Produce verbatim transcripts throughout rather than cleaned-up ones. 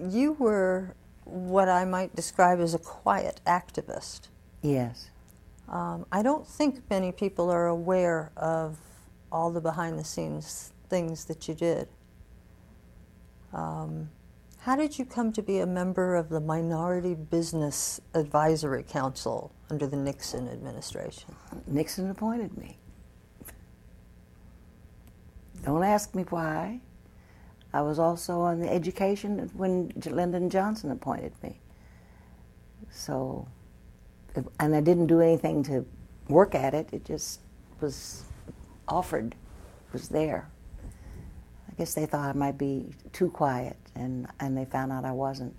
you were what I might describe as a quiet activist. Yes. Um, I don't think many people are aware of all the behind-the-scenes things that you did. Um, how did you come to be a member of the Minority Business Advisory Council under the Nixon administration? Nixon appointed me. Don't ask me why. I was also on the education when Lyndon Johnson appointed me. So, and I didn't do anything to work at it. It just was offered, was there. I guess they thought I might be too quiet, and, and they found out I wasn't.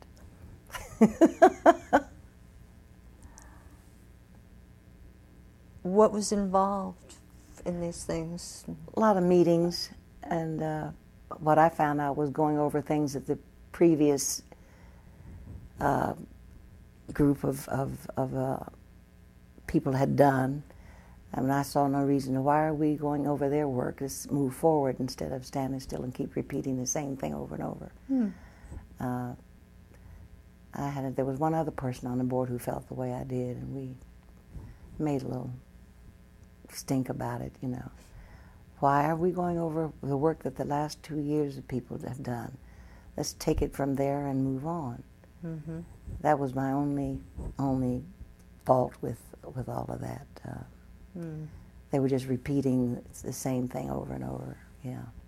What was involved in these things? A lot of meetings, and uh, what I found out was going over things that the previous uh, group of, of, of uh, people had done. I mean, I saw no reason. Why are we going over their work? Let's move forward instead of standing still and keep repeating the same thing over and over. Hmm. Uh, I had a, there was one other person on the board who felt the way I did, and we made a little stink about it, you know. Why are we going over the work that the last two years of people have done? Let's take it from there and move on. Mm-hmm. That was my only only fault with with all of that. Uh, Mm. They were just repeating the same thing over and over. Yeah.